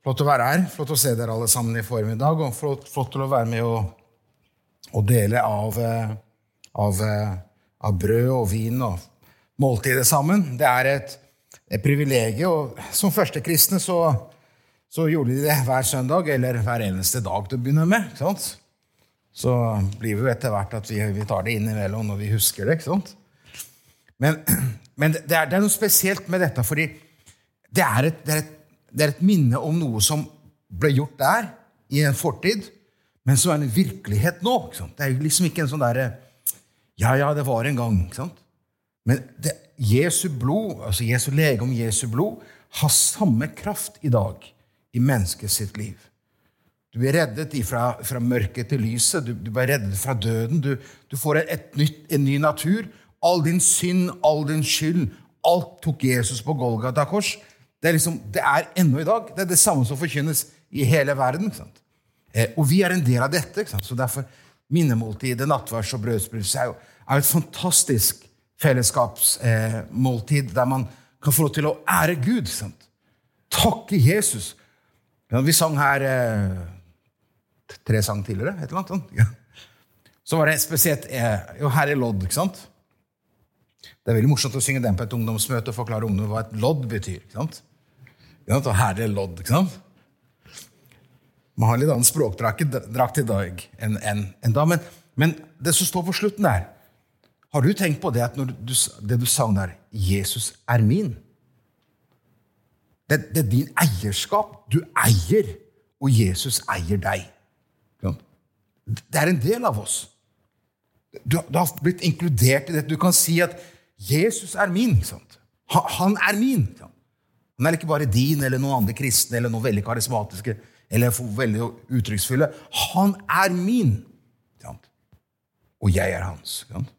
Flott å være her, flott å se dere alle sammen I formiddag, og flott til å være med og dele av brød og vin og måltider sammen. Det et privilegium, og som første kristne så gjorde de det hver søndag, eller hver eneste dag til å begynne med, ikke sant? Så blir vi jo etter hvert at vi tar det inn I mellom når vi husker det, ikke sant? Men det noe spesielt med dette, fordi det et minne om noe som ble gjort der I en fortid, men så en virkelighet nå. Ikke sant? Det liksom ikke en sånn der, ja, det var en gang. Ikke sant? Men Jesu blod, altså Jesu legom, Jesu blod, har samme kraft I dag I menneskets sitt liv. Du blir reddet fra mørket til lyset, du blir reddet fra døden, du får en ny natur, all din synd, all din skyld, alt tok Jesus på Golgata kors. Det ennå I dag, det det samme som forkynnes I hele verden, ikke sant? Og vi en del av dette, ikke sant? Så derfor minnemåltid, nattvers og brødsbrytelse jo et fantastisk fellesskapsmåltid, der man kan få lov til å ære Gud, ikke sant? Takke Jesus. Ja, vi sang her 3 sang tidligere, et eller annet sånt. Ja. Så var det spesielt, jo her lodd, ikke sant? Det veldig morsomt å synge den på et ungdomsmøte og forklare ungdom hva et lodd betyr, ikke sant? Og her lodd, ikke sant? Man har litt annen språkdrakt I dag enn da, men det som står på slutten der, har du tenkt på det at når det du sang der, Jesus min? Det din eierskap, du eier, og Jesus eier deg. Det en del av oss. Du har blitt inkludert I det. Du kan si at Jesus min, ikke sant? Han min, ikke sant? Han ikke bare din, eller noen andre kristne, eller noen veldig karismatiske, eller veldig uttrykksfulle. Han min, ikke sant? Og jeg hans, ikke sant?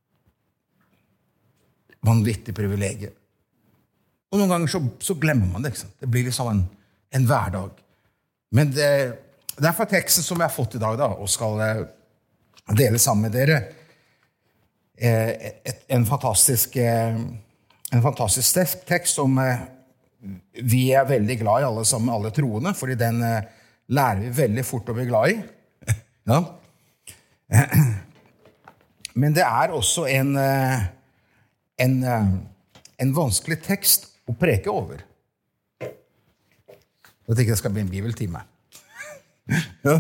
Vanvittig privilegium. Og noen ganger så glemmer man det, ikke sant? Det blir liksom en hverdag. Men det fra teksten som jeg har fått I dag, da, og skal dele sammen med dere, en fantastisk tekst som vi veldig glad I alle sammen, alle troende, fordi den lærer vi veldig fort å bli glad I. Ja. Men det også en vanskelig tekst å preke over. Jeg tenker det skal bli en bibeltime. Ja.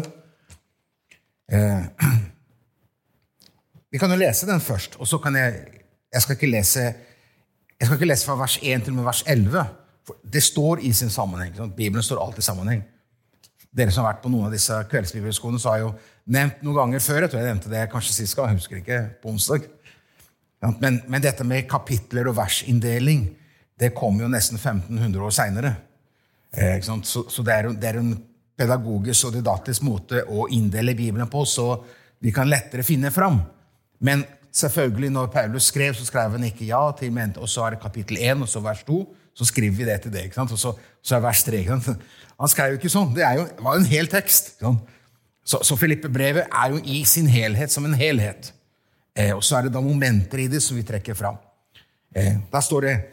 Vi kan jo lese den først, og så kan jeg skal ikke lese fra vers 1 til og med vers 11, for det står I sin sammenheng. Bibelen står alltid I sammenheng. Dere som har vært på noen av disse kveldsbibelskolene, så har jeg jo nevnt noen ganger før, jeg tror jeg nevnte det kanskje sist gang, jeg husker ikke på onsdag. Men dette med kapitler og versinndeling, det kom jo nesten 1500 år senere. Så det en pedagogisk og didaktisk måte å inndele Bibelen på, så vi kan lettere finne fram. Men selvfølgelig, når Paulus skrev, så skrev han ikke ja til mente, og så det kapittel 1, og så vers 2, så skriver vi det til det, ikke sant? Og så vers 3, ikke sant? Han skrev jo ikke sånn, det var jo en hel tekst. Ikke sant? Så Filippe-brevet jo I sin helhet som en helhet. Og så det da momenter I det som vi trekker fram. Da står det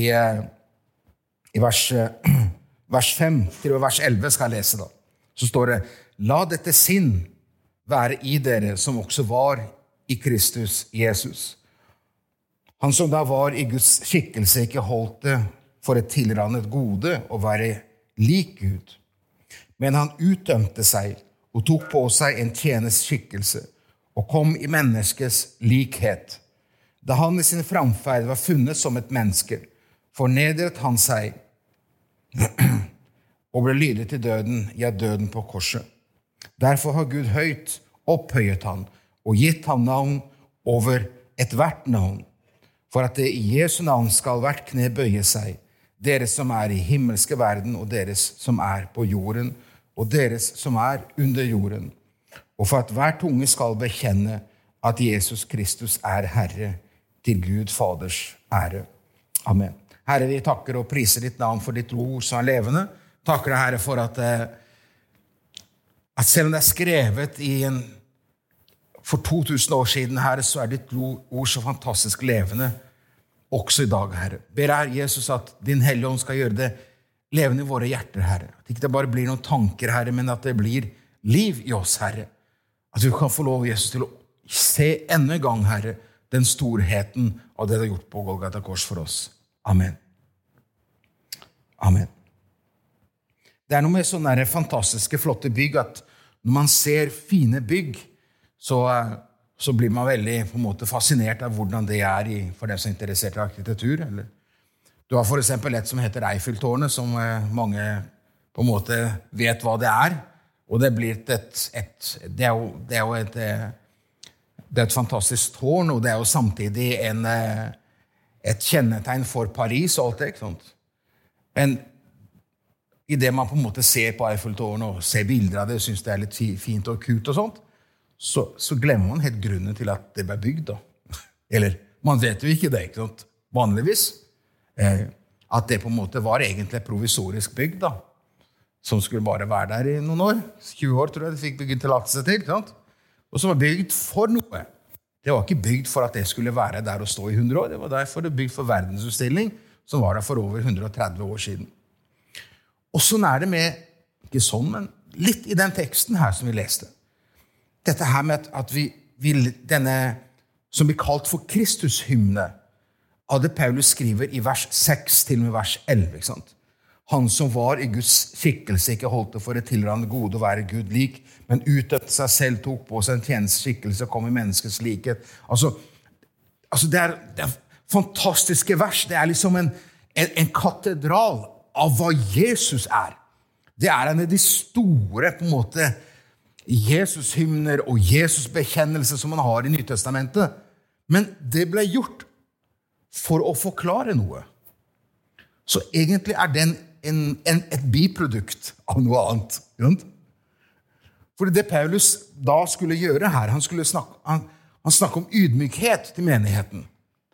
I vers 5 til vers 11 skal jeg lese da. Så står det, la dette sinn være I dere som også var I Kristus Jesus. Han som da var I Guds skikkelse ikke holdt det for et tilrannet gode å være lik Gud. Men han utdømte seg og tok på seg en tjeners skikkelse og kom I menneskes likhet. Da han I sin framferd var funnet som et menneske, fornedret han seg og ble lydet til døden, ja døden på korset. Derfor har Gud høyt opphøyet han og gitt ham navn over et hvert navn, for at det I Jesu navn skal hvert kne bøye seg, deres som I himmelske verden, og deres som på jorden, og deres som under jorden, og for at hver tunge skal bekjenne at Jesus Kristus Herre, til Gud Faders ære. Amen. Herre, vi takker og priser ditt navn for ditt ord som levende. Takker deg, Herre, for at selv om det skrevet for 2000 år siden, Herre, så ditt ord så fantastisk levende også I dag, Herre. Ber Herre Jesus at din hellige ånd skal gjøre det levende i våre hjerter, Herre. At ikke det bare blir noen tanker, Herre, men at det blir liv i oss, Herre. At vi kan få lov, Jesus, til å se enda en gang, Herre, den storheten av det du har gjort på Golgata kors for oss. Amen. Amen. Det er noe med sånne fantastiske, flotte bygg, at når man ser fine bygg, så blir man veldig på en måte fascinert av hvordan det er for dem som er interessert i arkitektur. Eller? Du har for eksempel et som heter Eiffeltårnet, som mange på en måte vet hva det er. Og det blir det er jo et fantastisk tårn, og det er jo samtidig et kjennetegn for Paris og alt det, ikke sant? Men i det man på en måte ser på Eiffeltårnet og ser bilder av det, synes det er litt fint og kult og sånt, så glemmer man helt grunnen til at det ble bygd da. Eller, man vet jo ikke det, ikke sant? Vanligvis. At det på en måte var egentlig et provisorisk bygg da, som skulle bare være der i noen år. 20 år tror jeg de fikk bygget tillatelse til, ikke sant? Og som var bygd for noe. Det var ikke bygd for at det skulle være der og stå i 100 år. Det var derfor det bygd for verdensutstilling, som var der for over 130 år siden. Og sånn er det med, ikke sånn, men litt i den teksten her som vi leste. Dette her med at vi denne, som blir kalt for Kristus-hymne, av det Paulus skriver i vers 6 til og med vers 11, ikke sant? Han som var i Guds skikkelse, ikke holdt det for et tilrørende gode å være Gud lik, men utøvde seg selv, tok på seg en tjenesteskikkelse og kom i menneskets likhet. Altså det er fantastiske vers. Det er liksom en katedral av hva Jesus er. Det er en av de store, på en måte, Jesus-hymner og Jesus-bekjennelse som man har i Nytestamentet. Men det ble gjort for å forklare noe. Så egentlig er den et biprodukt av noe annet. For det Paulus da skulle gjøre her, han snakke om ydmykhet til menigheten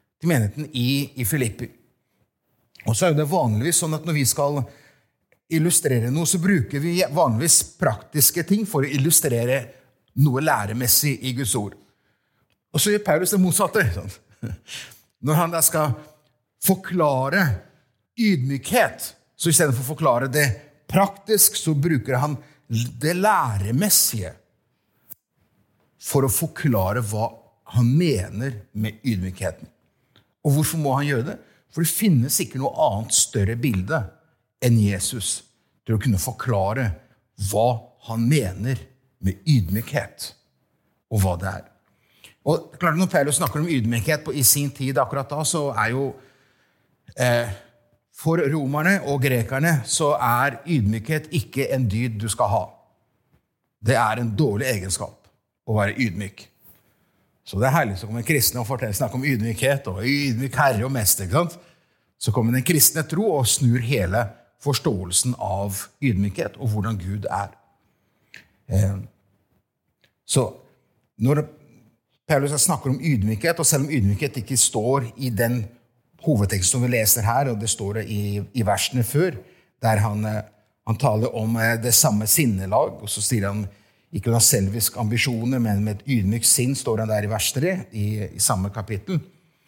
i Filippi. Og så er det vanligvis sånn at når vi skal illustrere noe, så bruker vi vanligvis praktiske ting for å illustrere noe læremessig i Guds ord. Og så gjør Paulus det motsatte. Når han da skal forklare ydmykhet, så i stedet for å forklare det praktisk, så bruker han det læremessige for å forklare hva han mener med ydmykheten. Og hvorfor må han gjøre det? For det finnes ikke noe annet større bilde enn Jesus til å kunne forklare hva han mener med ydmykhet, og hva det er. Og klart, når Paulus snakker om ydmykhet i sin tid akkurat da, så er jo for romerne og grekerne så er ydmykhet ikke en dyd du skal ha. Det er en dårlig egenskap å være ydmyk. Så det er herlig, så kommer kristne og snakker om ydmykhet og ydmyk herre og mester, ikke sant? Så kommer den kristne tro og snur hele forståelsen av ydmykhet og hvordan Gud er. Så når Paulus snakker om ydmykhet, og selv om ydmykhet ikke står i den hovedteksten som vi leser her, og det står i versene før, der han taler om det samme sinnelag, og så sier han ikke noen selvisk ambisjoner, men med et ydmyk sinn, står han der i vers 3, i samme kapittel.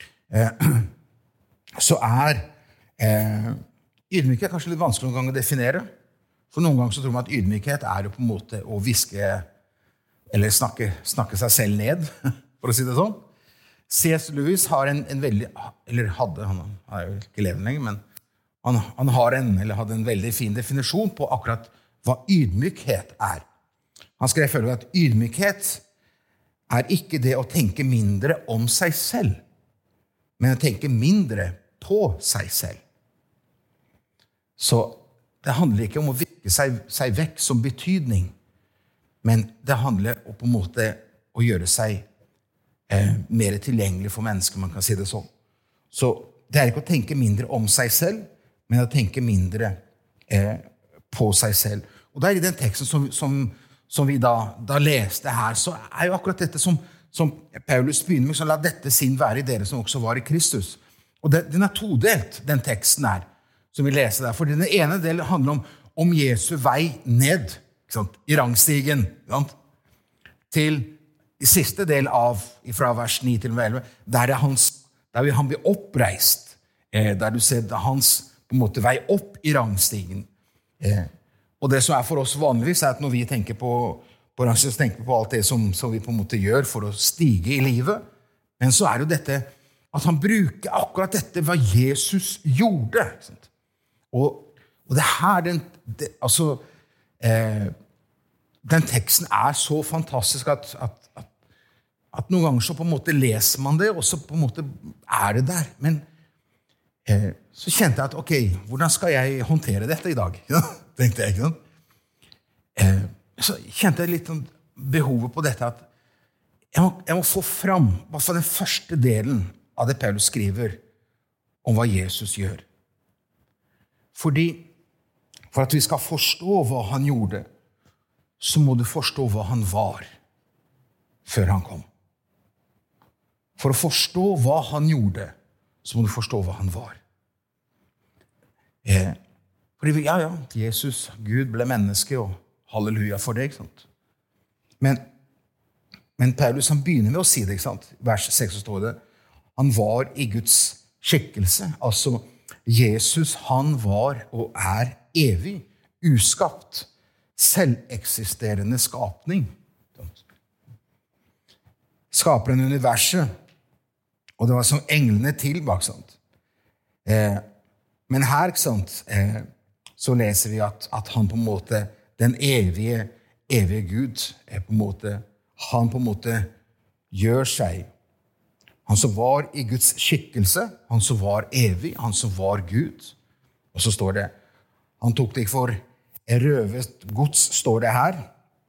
Så ydmykhet kanskje litt vanskelig noen ganger å definere. For noen ganger så tror man at ydmykhet er jo på en måte å viske, eller snakke seg selv ned, for å si det sånn. C.S. Lewis har en veldig, eller hadde, han er jo ikke levende lenger, men han hadde en veldig fin definisjon på akkurat hva ydmykhet er. Han skrev følgende at ydmykhet er ikke det å tenke mindre om seg selv, men å tenke mindre på seg selv. Så det handler ikke om å virke seg vekk som betydning, men det handler om på en måte å gjøre seg mer tilgjengelig for mennesker, man kan si det sånn. Så det er ikke å tenke mindre om seg selv, men å tenke mindre på seg selv. Og der i den teksten som vi da leste her, så er jo akkurat dette som Paulus begynner med, så la dette sinn være i dere som også var i Kristus. Og den er todelt, den teksten her, som vi leser der. For den ene delen handler om Jesu vei ned, ikke sant? I rangstigen, ikke sant? Til i siste del fra vers 9 til 11, der han blir oppreist, der du ser hans på en måte vei opp i rangstigen. Og det som for oss vanligvis at når vi tenker på rangstigen, så tenker vi på alt det som vi på en måte gjør for å stige i livet. Men så det jo dette at han bruker akkurat dette hva Jesus gjorde. Ikke sant? Og det her, den teksten så fantastisk at noen ganger så på en måte leser man det, og så på en måte det der. Men så kjente jeg at, ok, hvordan skal jeg håndtere dette i dag? Ja, tenkte jeg, ikke sant? Så kjente jeg litt behovet på dette, at jeg må få fram, i hvert fall den første delen av det Paulus skriver om hva Jesus gjør. Fordi, for at vi skal forstå hva han gjorde, så må du forstå hva han var før han kom. For å forstå hva han gjorde, så må du forstå hva han var. Fordi, Jesus, Gud ble menneske, og halleluja for det, ikke sant? Men Paulus, han begynner med å si det, ikke sant? I vers 6 så står det, han var i Guds skikkelse. Altså, Jesus, han var og evig, uskapt, selveksisterende skapning. Skaperen universet, og det var som englene tilbake, sant? Men her, ikke sant, så leser vi at han på en måte, den evige Gud, på en måte, han på en måte gjør seg. Han som var i Guds skikkelse, han som var evig, han som var Gud. Og så står det, han tok det for røvet gods, står det her,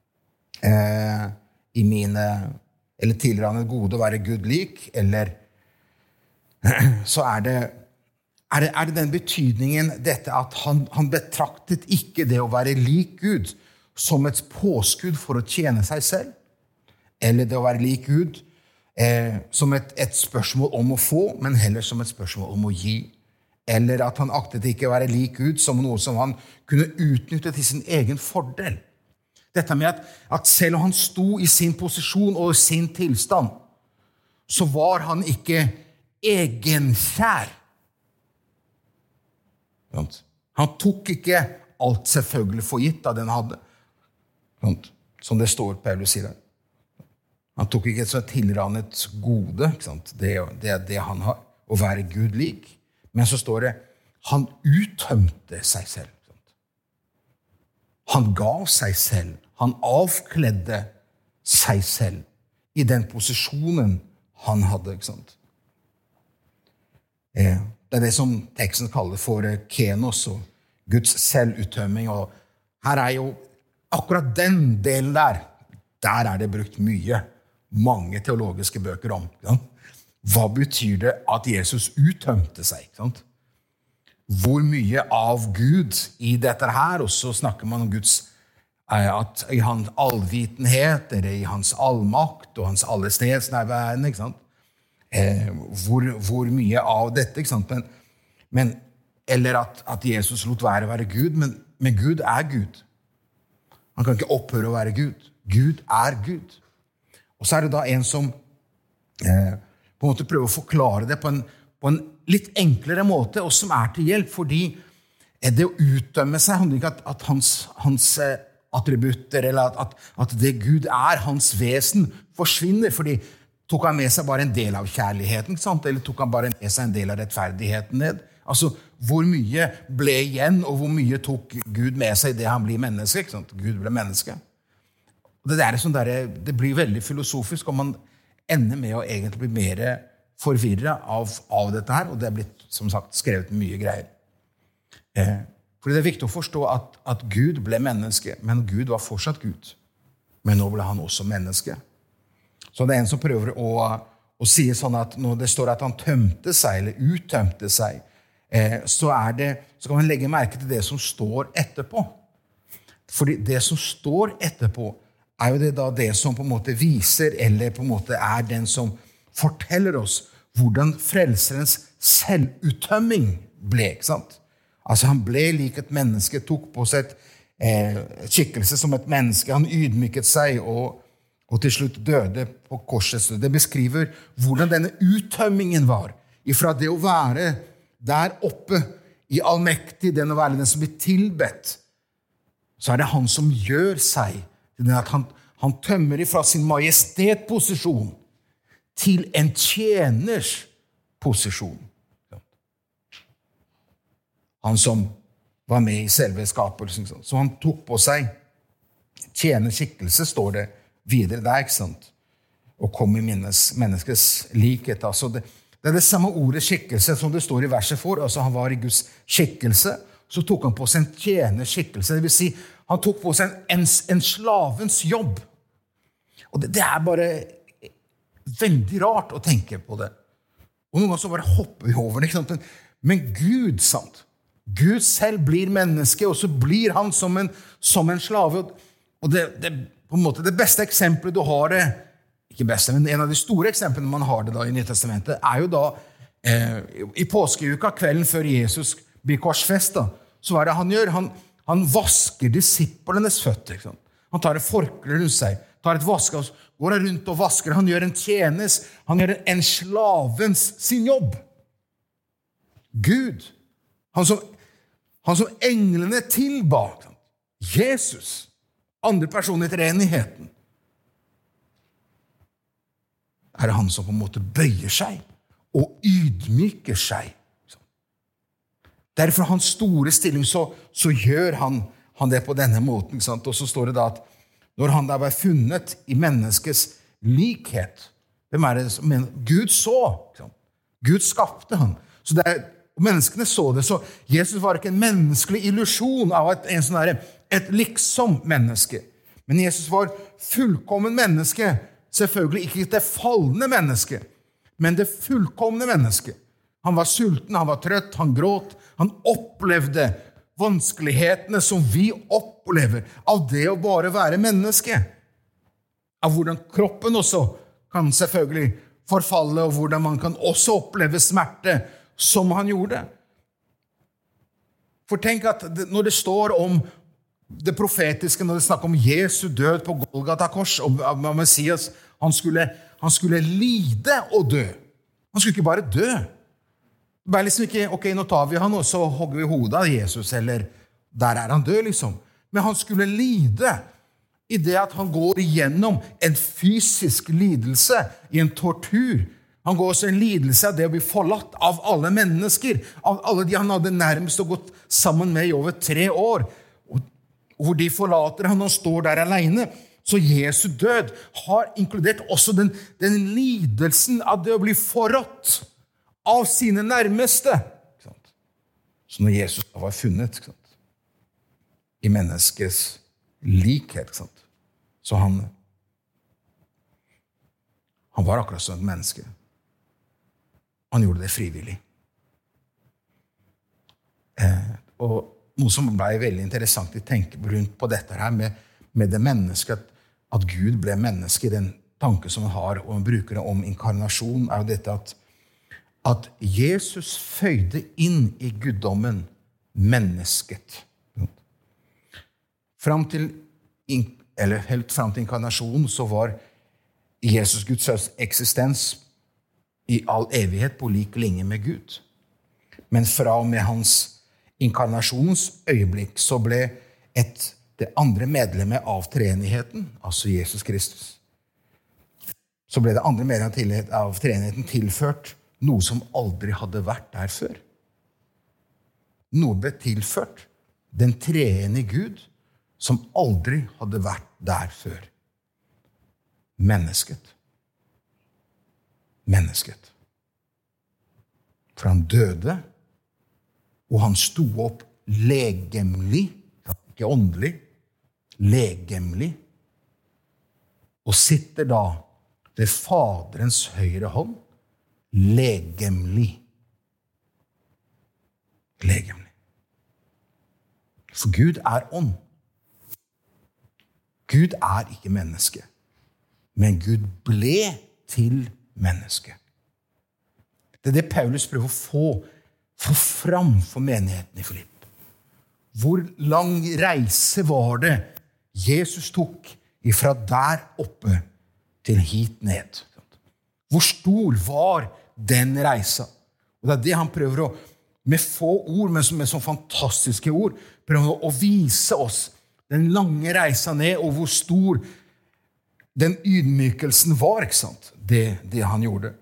i mine, eller tilrane gode å være Gud lik, eller så det den betydningen dette at han betraktet ikke det å være lik Gud som et påskudd for å tjene seg selv, eller det å være lik Gud som et spørsmål om å få, men heller som et spørsmål om å gi. Eller at han aktet ikke å være lik Gud som noe som han kunne utnytte til sin egen fordel. Dette med at selv om han sto i sin posisjon og sin tilstand, så var han ikke egenkjær. Han tok ikke alt selvfølgelig for gitt av den hadde. Som det står, Paulus sier det. Han tok ikke et så tilrannet gode, ikke sant? Det han har, å være Gud lik. Men så står det, han uttømte seg selv. Ikke sant? Han gav seg selv. Han avkledde seg selv i den posisjonen han hadde, ikke sant? Det det som teksten kaller for kenos og Guds selvuttømming. Og her jo akkurat den delen der det brukt mange teologiske bøker om. Ja? Hva betyr det at Jesus uttømte seg? Sant? Hvor mye av Gud i dette her, og så snakker man om Guds, at i hans allvitenhet, eller i hans allmakt, og hans allestedsnærværende, ikke sant? Hvor mye av dette, ikke sant? Eller at Jesus lot være å være Gud, men Gud Gud. Han kan ikke opphøre å være Gud. Gud Gud. Og så det da en som på en måte prøver å forklare det på en litt enklere måte, og som til hjelp, fordi det å utdømme seg handler ikke at hans attributter, eller at det Gud hans vesen forsvinner, fordi tok han med seg bare en del av kjærligheten, ikke sant? Eller tok han bare med seg en del av rettferdigheten ned? Altså, hvor mye ble igjen, og hvor mye tok Gud med seg i det han blir menneske, ikke sant? Gud ble menneske. Og det blir veldig filosofisk, og man ender med å egentlig bli mer forvirret av dette her, og det blitt, som sagt, skrevet mye greier. Fordi det viktig å forstå at Gud ble menneske, men Gud var fortsatt Gud. Men nå ble han også menneske. Så det en som prøver å si sånn at når det står at han tømte seg, eller uttømte seg, så kan man legge merke til det som står etterpå. Fordi det som står etterpå, jo det da det som på en måte viser, eller på en måte den som forteller oss hvordan frelserens selvuttømming ble, ikke sant? Altså han ble lik et menneske, tok på seg et skikkelse som et menneske, han ydmyket seg og til slutt døde på korset. Det beskriver hvordan denne uttømmingen var, ifra det å være der oppe i allmektig, den å være den som blir tilbedt, så det han som gjør seg, det at han tømmer ifra sin majestetposisjon til en tjeners posisjon. Han som var med i selve skapelsen. Så han tok på seg tjenerskikkelse, står det videre der, ikke sant? Og kom i menneskets likhet. Altså det det samme ordet skikkelse som det står i verset for. Altså han var i Guds skikkelse, så tok han på seg en tjenerskikkelse. Det vil si, han tok på seg en slavens jobb. Og det bare veldig rart å tenke på det. Og noen ganger så bare hopper vi over det, ikke sant? Men Gud, sant? Gud selv blir menneske, og så blir han som en slave. Og det på en måte det beste eksempelet du har det, ikke beste, men en av de store eksemplene man har det da i Nytestamentet, jo da i påskeuka, kvelden før Jesus blir korsfestet, så det han gjør. Han vasker disiplenes føtter. Ikke sant? Han tar et forkle rundt seg, tar et vaske, går rundt og vasker. Han gjør en tjeneste, han gjør en slavens sin jobb. Gud, han som englene tilba, Jesus, andre personer i treenigheten, det han som på en måte bøyer seg og ydmyker seg. Derfor hans store stilling så gjør han det på denne måten. Ikke sant? Og så står det da at når han da var funnet i menneskets likhet, hvem det som mener? Gud så. Ikke sant? Gud skapte han. Så og menneskene så det, så Jesus var ikke en menneskelig illusjon av et liksom menneske. Men Jesus var fullkommen menneske. Selvfølgelig ikke det fallende menneske, men det fullkomne menneske. Han var sulten, han var trøtt, han gråt, han opplevde vanskelighetene som vi opplever av det å bare være menneske. Av hvordan kroppen også kan selvfølgelig forfalle, og hvordan man kan også oppleve smerte som han gjorde. For tenk at når det står om det profetiske, når det snakker om Jesu død på Golgata kors, og Messias, han skulle lide og dø. Han skulle ikke bare dø. Det var liksom ikke, ok, nå tar vi han, og så hogger vi hodet av Jesus, eller der han død, liksom. Men han skulle lide i det at han går igjennom en fysisk lidelse, i en tortur. Han går også en lidelse av det å bli forlatt av alle mennesker, av alle de han hadde nærmest og gått sammen med i over 3 år, hvor de forlater han og står der alene. Så Jesu død har inkludert også den lidelsen av det å bli forrådt av sine nærmeste. Så når Jesus var funnet i menneskets likhet, så han var akkurat som et menneske. Han gjorde det frivillig. Og noe som ble veldig interessant å tenke rundt på dette her med det mennesket, at Gud ble menneske, den tanke som han har, og han bruker det om inkarnasjon, jo dette at Jesus føyde inn i guddommen mennesket. Helt frem til inkarnasjonen så var Jesus Guds eksistens i all evighet på lik linje med Gud. Men fra og med hans inkarnasjonens øyeblikk så ble det andre medlemmet av treenigheten, altså Jesus Kristus, så ble det andre medlemmet av treenigheten tilført noe som aldri hadde vært der før. Noe ble tilført den treenige Gud som aldri hadde vært der før. Mennesket. For han døde, og han stod opp legemlig, ikke åndelig, legemlig, og sitter da ved Faderens høyre hånd, legemlig. For Gud ånd. Gud ikke menneske, men Gud ble til menneske. Det det Paulus prøver å få fram for menigheten i Filipp. Hvor lang reise var det Jesus tok ifra der oppe til hit ned? Hvor stor var den reisa? Og det det han prøver med få ord, men med så fantastiske ord, prøver å vise oss den lange reisa ned, og hvor stor den ydmykelsen var, ikke sant? Det han gjorde.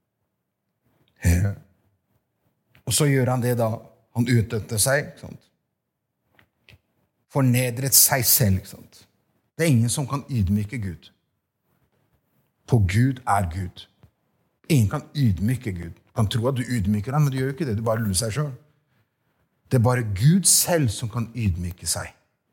Og så gjør han det da. Han utdømte seg, ikke sant? Fornedret seg selv, ikke sant? Det er ingen som kan ydmyke Gud. For Gud er Gud. Ingen kan ydmyke Gud. Du kan tro at du ydmyker ham, men du gjør ikke det. Du bare lurer seg selv. Det er bare Gud selv som kan ydmyke seg.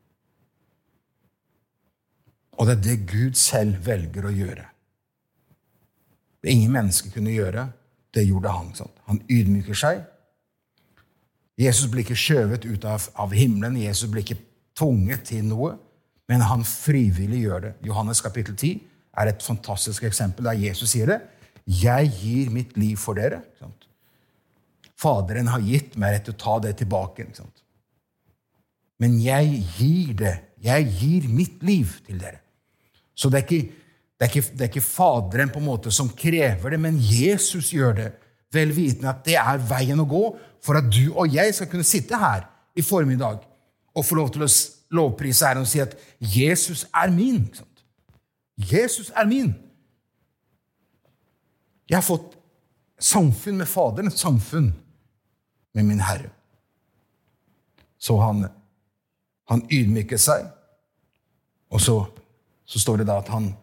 Og det er det Gud selv velger å gjøre. Det ingen mennesker kunne gjøre, det gjorde han. Sant? Han ydmyker seg. Jesus blir ikke skjøvet ut av himmelen. Jesus blir ikke tvunget til noe, men han frivillig gjør det. Johannes kapittel 10 er et fantastisk eksempel der Jesus sier det. Jeg gir mitt liv for dere. Sant? Faderen har gitt meg rett til å ta det tilbake. Sant? Men jeg gir det. Jeg gir mitt liv til dere. Så det er ikke faderen på en måte som krever det, men Jesus gjør det, vel vitende at det er veien å gå for at du og jeg skal kunne sitte her i formiddag og få lov til å lovprise Herren og si at Jesus er min. Sant? Jesus er min. Jeg har fått samfunn med faderen, et samfunn med min Herre. Så han ydmyker seg, og så står det da at han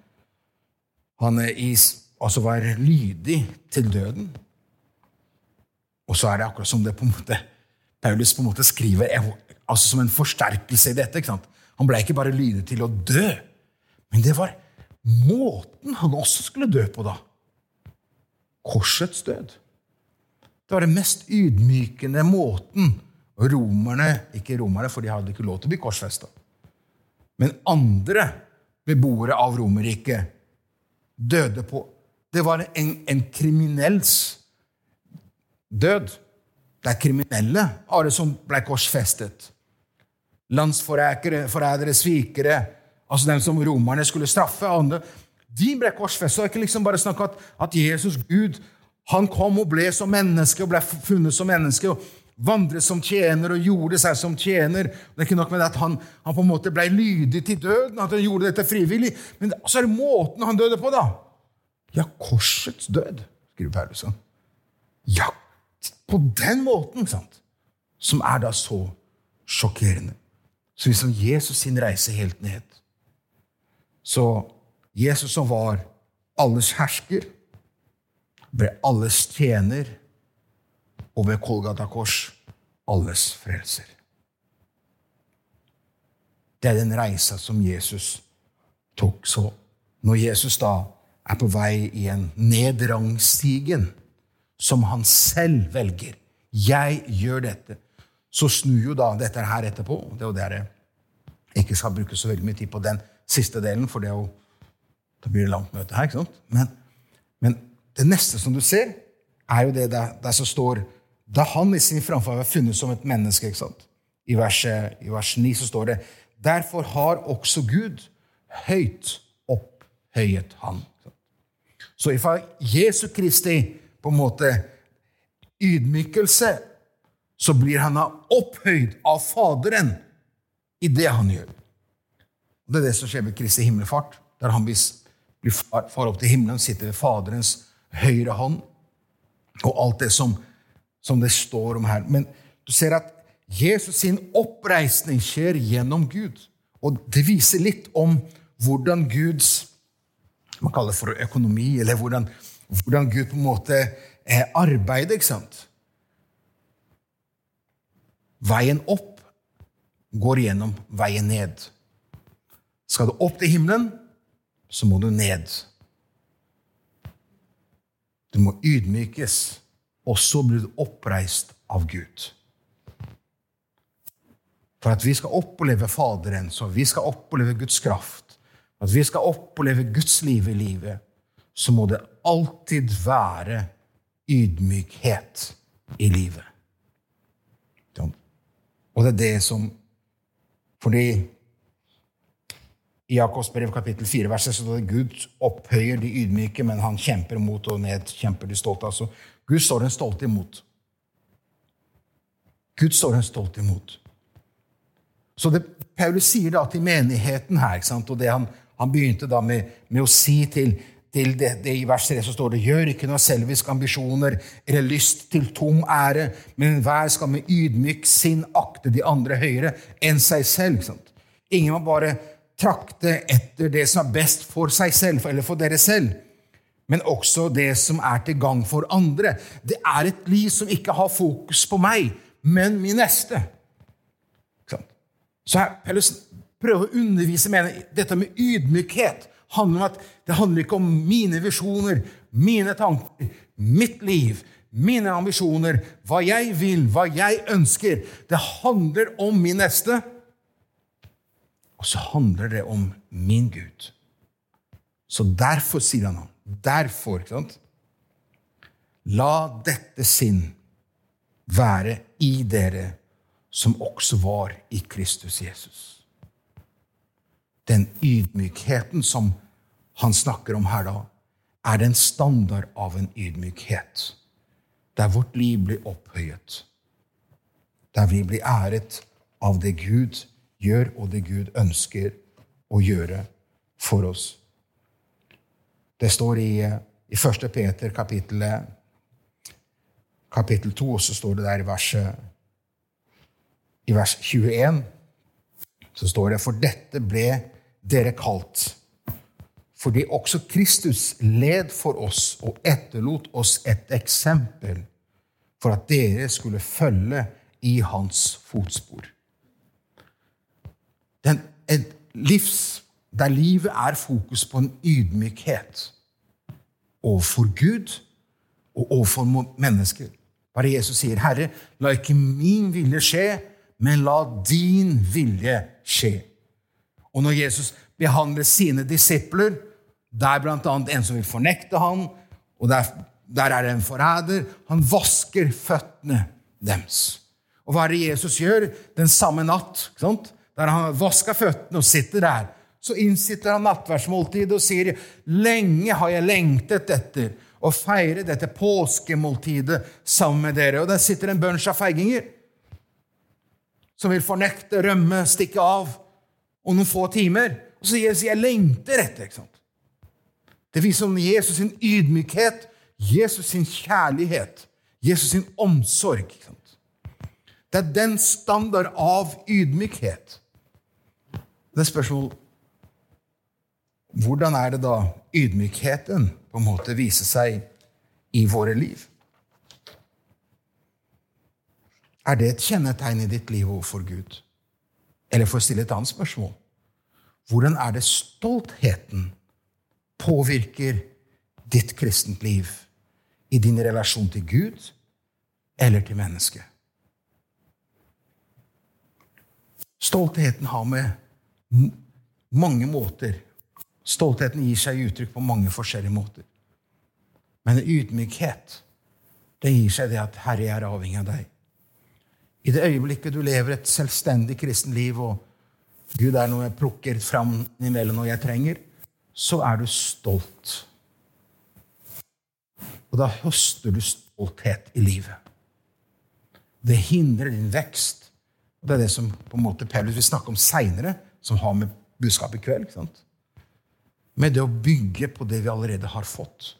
altså var lydig til døden. Og så er det akkurat som det på en måte, Paulus på en måte skriver altså som en forsterkelse i dette. Ikke sant? Han ble ikke bare lydig til å dø, men det var måten han også skulle dø på da. Korsets død. Det var den mest ydmykende måten. Ikke romerne, for de hadde ikke lov til å bli korsfestet. Men andre beboere av Romerriket døde på. Det var en kriminells død. Det er kriminelle av det som ble korsfestet. Landsforrædere, svikere, altså dem som romerne skulle straffe, andre, de ble korsfestet. Og ikke liksom bare snakke at Jesus, Gud, han kom og ble som menneske, og ble funnet som menneske, og vandret som tjener, og gjorde seg som tjener. Det er ikke nok med at han på en måte ble lydig til døden, at han gjorde dette frivillig, men så er det måten han døde på da. Ja, korsets død, skriver Paulus. Ja, på den måten, sant? Som er da så sjokkerende. Så hvis Jesus sin reise helt ned, så Jesus som var alles hersker, ble alles tjener, og ved Golgata kors alles frelser. Det er den reisa som Jesus tok. Så når Jesus da er på vei i en nedrangstigen, som han selv velger, jeg gjør dette, så snur jo da dette her etterpå. Det er jo der jeg ikke skal bruke så veldig mye tid på den siste delen, for det er jo, da blir det langt møte her, ikke sant? Men det neste som du ser, er jo det der som står, da han i sin framfart var funnet som et menneske, ikke sant? I vers 9 så står det, derfor har også Gud høyt opphøyet han. Så ifra Jesu Kristi på en måte ydmykelse, så blir han opphøyd av Faderen i det han gjør. Det er det som skjer ved Kristi himmelfart, der han blir far opp til himmelen, sitter ved Faderens høyre hånd, og alt det som det står om her. Men du ser at Jesus sin oppreisning skjer gjennom Gud, og det viser litt om hvordan Guds, man kaller det for økonomi, eller hvordan Gud på en måte arbeider, ikke sant? Veien opp går gjennom veien ned. Skal du opp til himmelen, så må du ned. Du må ydmykes, og så blir du oppreist av Gud. For at vi skal oppleve Faderen, så vi skal oppleve Guds kraft, at vi skal oppleve Guds liv i livet, så må det alltid være ydmykhet i livet. Og det er det som, fordi i Jakobs brev kapittel 4 verset, så er det Gud opphøyer de ydmyke, men han kjemper mot og nedkjemper de stolte. Altså, Gud står den stolte imot. Gud står en stolt imot. Så det Paulus sier da til menigheten her, ikke sant? Og det han begynte da med å si til det i vers 3 så står det, gjør ikke noe selvisk ambisjoner eller lyst til tom ære, men hver skal med ydmyk sinn akte de andre høyere enn seg selv. Ikke sant? Ingen må bare trakte etter det som er best for seg selv, eller for dere selv, men også det som er til gang for andre. Det er et liv som ikke har fokus på meg, men min neste. Ikke sant? Så her, Paulus prøver å undervise med dette med ydmykhet, handler om at det handler ikke om mine visjoner, mine tanker, mitt liv, mine ambisjoner, hva jeg vil, hva jeg ønsker. Det handler om min neste, og så handler det om min Gud. Så derfor sier han, derfor, ikke sant? La dette sinn være i dere som også var i Kristus Jesus. Den ydmykheten som han snakker om her da, er den standard av en ydmykhet, der vårt liv blir opphøyet, der vi blir æret av det Gud gjør, og det Gud ønsker å gjøre for oss. Det står i 1. Peter kapittel 2, og så står det der i vers 21, så står det, for dette ble dere kalt, fordi også Kristus led for oss og etterlot oss et eksempel for at dere skulle følge i hans fotspor. Et livs der livet er fokus på en ydmykhet overfor Gud og overfor mennesker. Bare Jesus sier, Herre, la ikke min vilje skje, men la din vilje skje. Og når Jesus behandler sine disipler, der blant annet en som vil fornekte han, og der er det en forræder, han vasker føttene deres. Og hva er det Jesus gjør den samme natt, ikke sant? Der han vasker føttene og sitter der, så innsitter han nattverdsmåltid og sier, lenge har jeg lengtet etter å feire dette påskemåltidet sammen med dere. Og der sitter en bunch av feiginger som vil fornekte, rømme, stikke av om noen få timer. Og så sier jeg lengter etter, ikke sant? Det viser om Jesus sin ydmykhet, Jesus sin kjærlighet, Jesus sin omsorg. Ikke sant? Det er den standard av ydmykhet. Det er spørsmål, hvordan er det da ydmykheten på en måte viser seg i våre liv? Er det et kjennetegn i ditt liv overfor Gud? Eller for å stille et annet spørsmål, hvordan er det stoltheten påvirker ditt kristent liv i din relasjon til Gud eller til mennesket? Stoltheten har med mange måter. Stoltheten gir seg uttrykk på mange forskjellige måter. Men ydmykhet, det gir seg det at Herre, jeg er avhengig av deg. I det øyeblikket du lever et selvstendig kristen liv, og Gud er noe jeg plukker fram imellom når jeg trenger, så er du stolt. Og da høster du stolthet i livet. Det hindrer din vekst. Og det er det som på en måte Paulus vil snakke om senere, som har med budskap i kveld, ikke sant? Med det å bygge på det vi allerede har fått.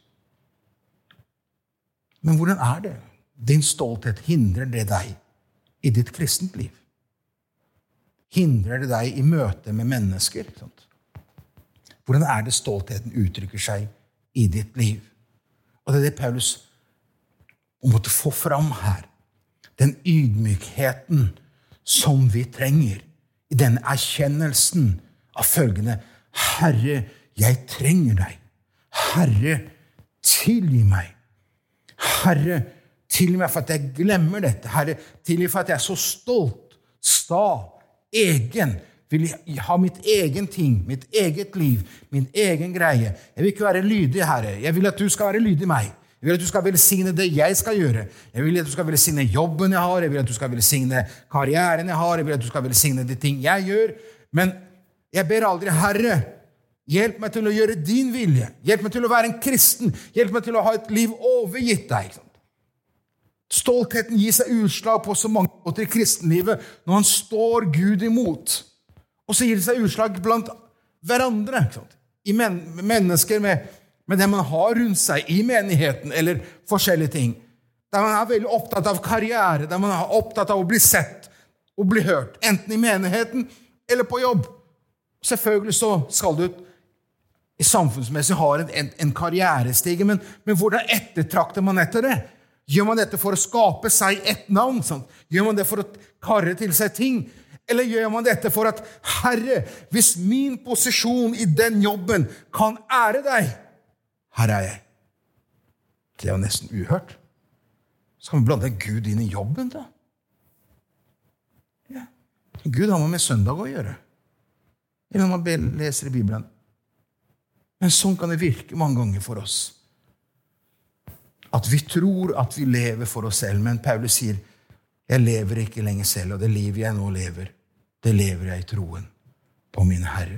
Men hvordan er det? Din stolthet, hindrer det deg i ditt kristent liv? Hindrer det deg i møte med mennesker? Ikke sant? Hvordan er det stoltheten uttrykker seg i ditt liv? Og det er det Paulus måtte få fram her. Den ydmykheten som vi trenger i denne erkjennelsen av følgende: Herre, jeg trenger deg. Herre, tilgi meg. Herre, tilgi meg for at jeg glemmer dette. Herre, tilgi for at jeg er så stolt, sta, egen, vil ha mitt egen ting, mitt eget liv, min egen greie. Jeg vil ikke være lydig, Herre. Jeg vil at du skal være lydig meg. Jeg vil at du skal velsigne det jeg skal gjøre. Jeg vil at du skal velsigne jobben jeg har. Jeg vil at du skal velsigne karrieren jeg har. Jeg vil at du skal velsigne de ting jeg gjør. Men jeg ber aldri, Herre, hjelp meg til å gjøre din vilje. Hjelp meg til å være en kristen. Hjelp meg til å ha et liv overgitt deg. Stoltheten gir seg utslag på så mange måter i kristenlivet når han står Gud imot. Og så gir det seg utslag blant hverandre. Ikke sant? I mennesker med det man har rundt seg, i menigheten eller forskjellige ting. Der man er veldig opptatt av karriere, der man er opptatt av å bli sett og bli hørt, enten i menigheten eller på jobb. Selvfølgelig så skal du i samfunnsmessig ha en karrierestige, men hvordan ettertrakter man etter det? Gjør man dette for å skape seg et navn? Sant? Gjør man det for å karre til seg ting? Eller gjør man dette for at, Herre, hvis min posisjon i den jobben kan ære deg, her er jeg. Det er jo nesten uhørt. Skal vi blande Gud inn i jobben da? Ja. Gud har med søndag å gjøre. Eller når man leser i Bibelen. Men sånn kan det virke mange ganger for oss. At vi tror at vi lever for oss selv, men Paulus sier, jeg lever ikke lenger selv, og det liv jeg nå lever, det lever jeg i troen på min Herre.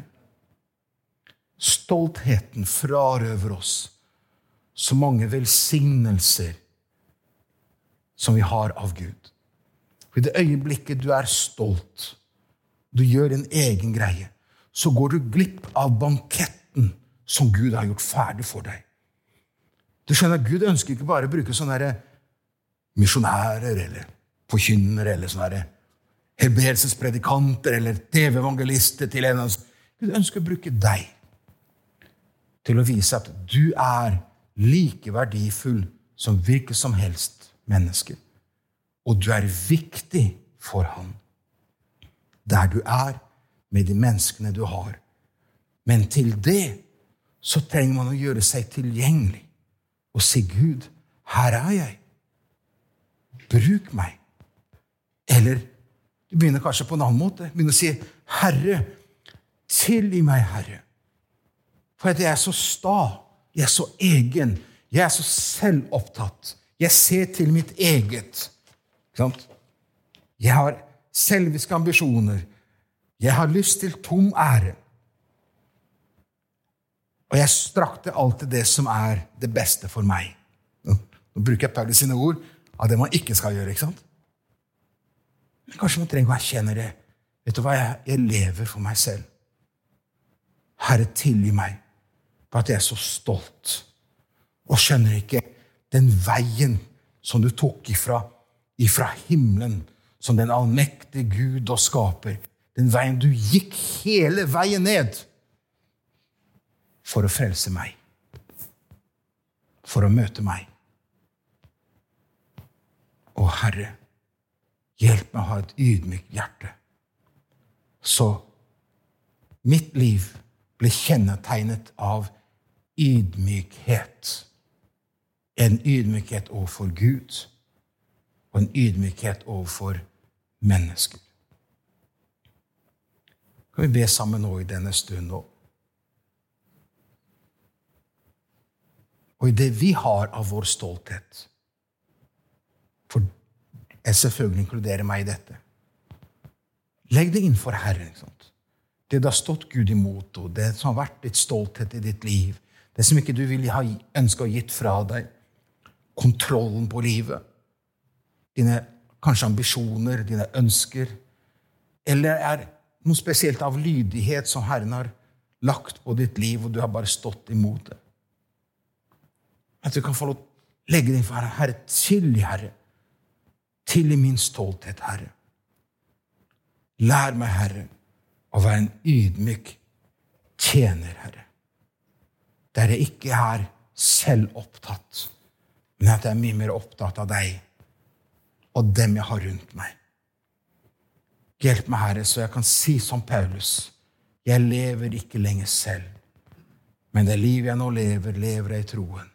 Stoltheten frarøver oss så mange velsignelser som vi har av Gud. For i det øyeblikket du er stolt, du gjør en egen greie, så går du glipp av banketten som Gud har gjort ferdig for deg. Du skjønner, Gud ønsker ikke bare å bruke sånne misjonærer, eller forkynnere, eller sånne helbredelsespredikanter, eller TV-evangelister til en av oss. Gud ønsker å bruke deg til å vise at du er like verdifull som hvilket som helst menneske. Og du er viktig for han. Der du er, med de menneskene du har. Men til det så trenger man å gjøre seg tilgjengelig og si, Gud, her er jeg. Bruk meg. Eller du begynner kanskje på en annen måte. Begynner å si, Herre, tilgi meg, Herre. For at jeg er så sta, jeg er så egen, jeg er så selvopptatt. Jeg ser til mitt eget. Ikke sant? Jeg har selviske ambisjoner. Jeg har lyst til tom ære. Og jeg strakter alltid det som er det beste for meg. Nå bruker jeg Paulus sine ord av det man ikke skal gjøre, ikke sant? Men kanskje man trenger å erkjenne det. Vet du hva? Jeg lever for meg selv. Herre, tilgi meg for at jeg er så stolt og skjønner ikke den veien som du tok ifra himmelen, som den allmektige Gud og skaper. Den veien du gikk hele veien ned for å frelse meg, for å møte meg. Og Herre, hjelp meg å ha et ydmykt hjerte, så mitt liv blir kjennetegnet av ydmykhet. En ydmykhet overfor Gud, og en ydmykhet overfor mennesker. Kan vi be sammen nå i denne stunden nå? Og i det vi har av vår stolthet, for jeg selvfølgelig inkluderer meg i dette, legg det inn for Herren. Ikke sant? Det du har stått Gud imot, og det som har vært ditt stolthet i ditt liv, det som ikke du vil ha ønsket å gitt fra deg, kontrollen på livet, dine kanskje ambisjoner, dine ønsker, eller er noe spesielt av lydighet som Herren har lagt på ditt liv, og du har bare stått imot det. At du kan få lov å legge det inn for Herre. Herre, tilgi, Herre. Tilgi min stolthet, Herre. Lær meg, Herre, å være en ydmyk tjener, Herre. Der jeg ikke er selv opptatt, men at jeg er mye mer opptatt av deg og dem jeg har rundt meg. Hjelp meg, Herre, så jeg kan si som Paulus, jeg lever ikke lenger selv, men det liv jeg nå lever, lever jeg i troen.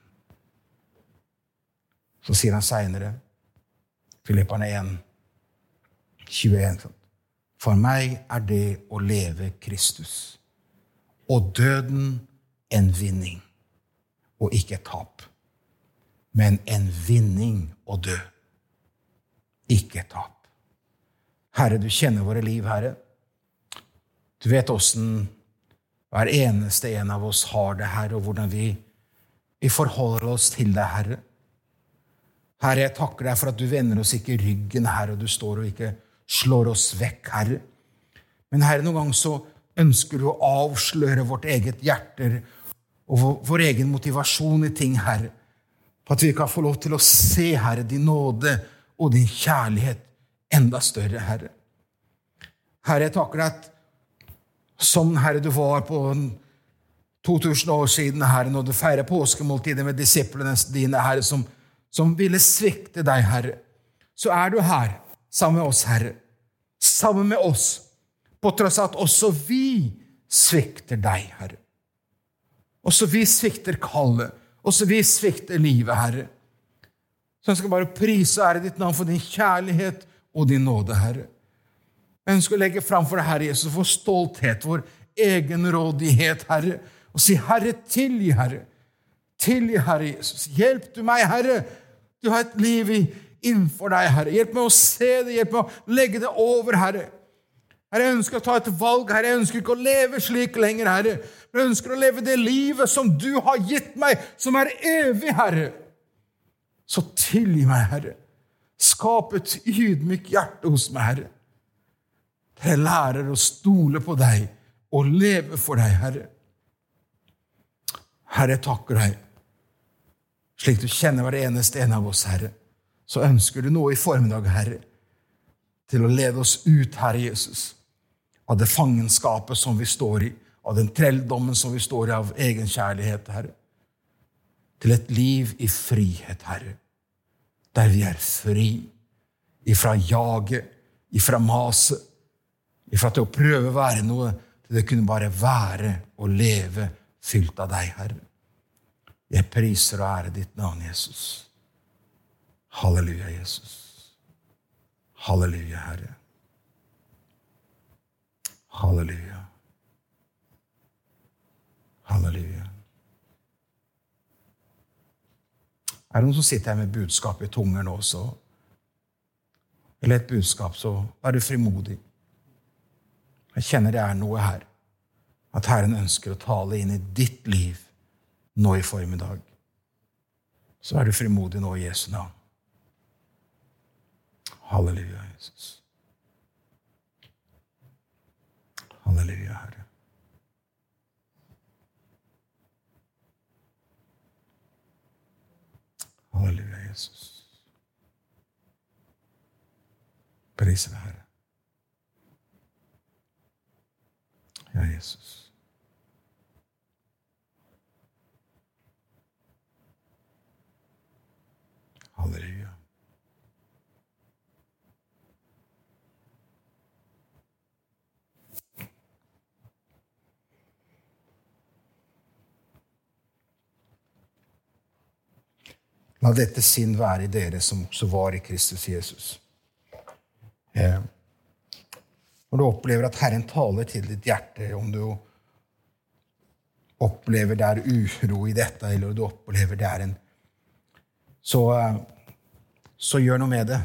Så sier han senere, Filipperne 1, 21, for meg er det å leve Kristus, og døden en vinning, og ikke et tap, men en vinning å dø, ikke et tap. Herre, du kjenner våre liv, Herre. Du vet hvordan hver eneste en av oss har det, Herre, og hvordan vi forholder oss til deg, Herre. Herre, jeg takker deg for at du vender oss ikke ryggen, Herre, og du står og ikke slår oss vekk, Herre. Men Herre, noen gang så ønsker du å avsløre vårt eget hjerte og vår egen motivasjon i ting, Herre. For at vi kan få lov til å se, Herre, din nåde og din kjærlighet enda større, Herre. Herre, jeg takker deg at som, Herre, du var på 2000 år siden, Herre, når du feirer påskemåltidet med disiplene dine, Herre, som ville svikte deg, Herre, så er du her sammen med oss, Herre. Sammen med oss, på tross av at også vi svikter deg, Herre. Også vi svikter kallet. Også vi svikter livet, Herre. Så jeg skal bare prise og ære ditt navn for din kjærlighet og din nåde, Herre. Jeg ønsker å legge frem for deg, Herre Jesus, for stolthet, for egenrådighet, Herre, og si, Herre, tilgi, Herre. Tilgi, Herre Jesus. Hjelp du meg, Herre. Du har et liv innenfor deg, Herre. Hjelp meg å se det, hjelp meg å legge det over, Herre. Herre, jeg ønsker å ta et valg, Herre. Jeg ønsker ikke å leve slik lenger, Herre. Men jeg ønsker å leve det livet som du har gitt meg, som er evig, Herre. Så tilgi meg, Herre. Skap et ydmyk hjerte hos meg, Herre. Jeg lærer å stole på deg og leve for deg, Herre. Herre, jeg takker deg. Slik du kjenner hver eneste en av oss, Herre, så ønsker du noe i formiddag, Herre, til å lede oss ut, Herre Jesus, av det fangenskapet som vi står i, av den trelldommen som vi står i av egen kjærlighet, Herre, til et liv i frihet, Herre, der vi er fri, ifra jaget, ifra maset, ifra til å prøve å være noe, til det kunne bare være og leve fylt av deg, Herre. Jeg priser og ærer ditt navn, Jesus. Halleluja, Jesus. Halleluja, Herre. Halleluja. Halleluja. Er det noen som sitter her med budskap i tunger nå, så, eller et budskap, så er du frimodig. Jeg kjenner det er noe her, at Herren ønsker å tale inn i ditt liv nå i formiddag. Så er du frimodig nå i Jesu navn. Halleluja, Jesus. Halleluja, Herre. Halleluja, Jesus. Pris deg, Herre. Ja, Jesus. Halleluja. La dette sinn være i dere som også var i Kristus Jesus. Når du opplever at Herren taler til ditt hjerte, om du opplever det er uro i dette, eller du opplever det er en, så gjør noe med det.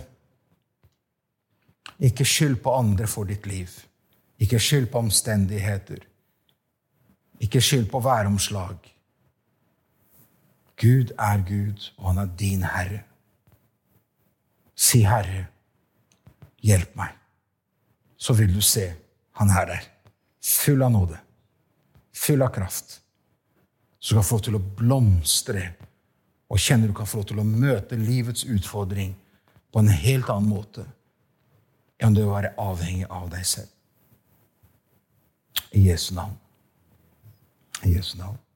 Ikke skyld på andre for ditt liv. Ikke skyld på omstendigheter. Ikke skyld på væromslag. Gud er Gud, og han er din Herre. Si, Herre, hjelp meg. Så vil du se, han er der. Full av nåde. Full av kraft. Så du kan få til å blomstre, og kjenner du kan få til å møte livets utfordring på en helt annen måte enn det å være avhengig av deg selv. I Jesu navn. I Jesu navn.